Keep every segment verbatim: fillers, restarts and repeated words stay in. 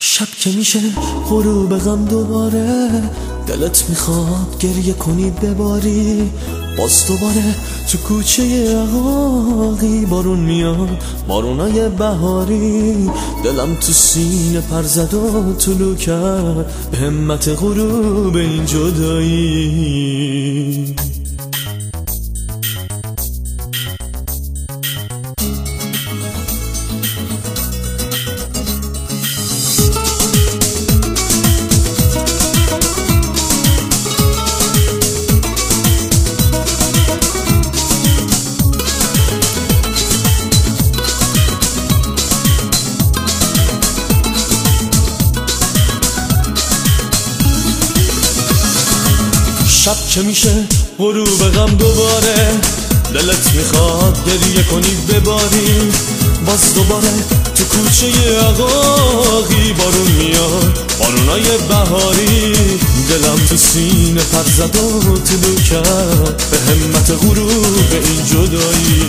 شب که میشه غروب غم دوباره، دلت میخواد گریه کنی بباری. باز دوباره تو کوچه عقاقی بارون میاد، بارونای بهاری. دلم تو سینه پر زد و طلوع کرد به همت غروب این جدایی. شب که میشه غروب غم دوباره، دلت میخواد گریه کنی بباری. باز دوباره تو کوچه عقاقی بارون میاد، بارونای بهاری. دلم تو سینه پر زد و طلوع کرد به همت غروب این جدایی.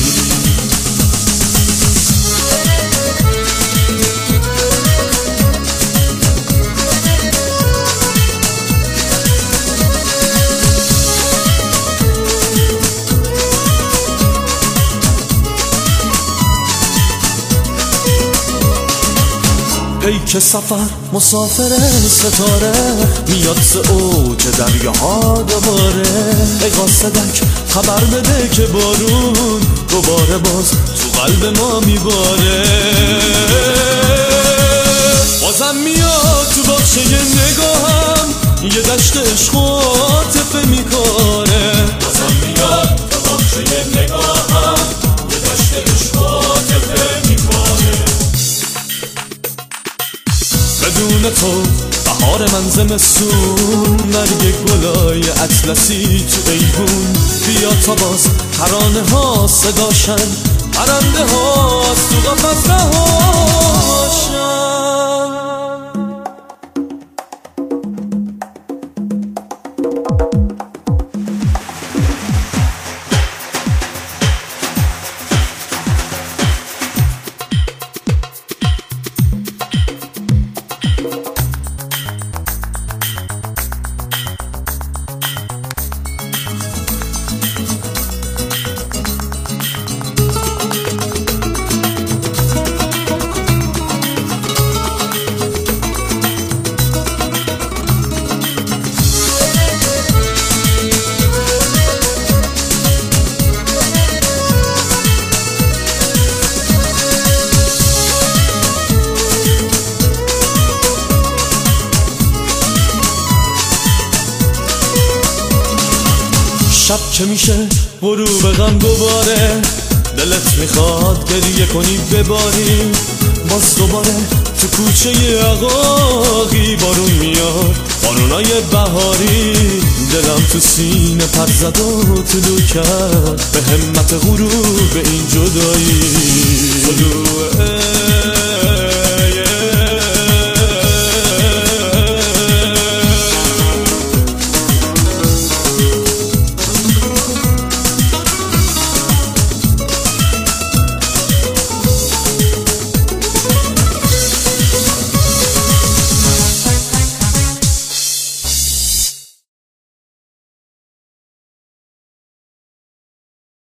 پیک سفر مسافر ستاره، میاد ز اوج دریاها دوباره. ای قاصدک خبر بده که بارون دوباره باز تو قلب ما میباره. بازم میاد تو باغچه نگاهم، یه دشت عشق و عاطفه میکاره. بازم میاد تو باغچه نگاهم، یه دشت عشق و عاطفه میکاره. بدون تو بهار من زمستون، مرگ گلای اطلسی تو ایوون. بیا تا باز ترانه ها صداشن، پرنده ها از تو قفس رهاشن. شب که میشه غروب غم دوباره، دلت میخواد گریه کنی بباری. باز دوباره تو کوچه عقاقی بارون میاد، بارونای بهاری. دلم تو سینه پر زد و طلوع کرد به همت غروب این جدایی.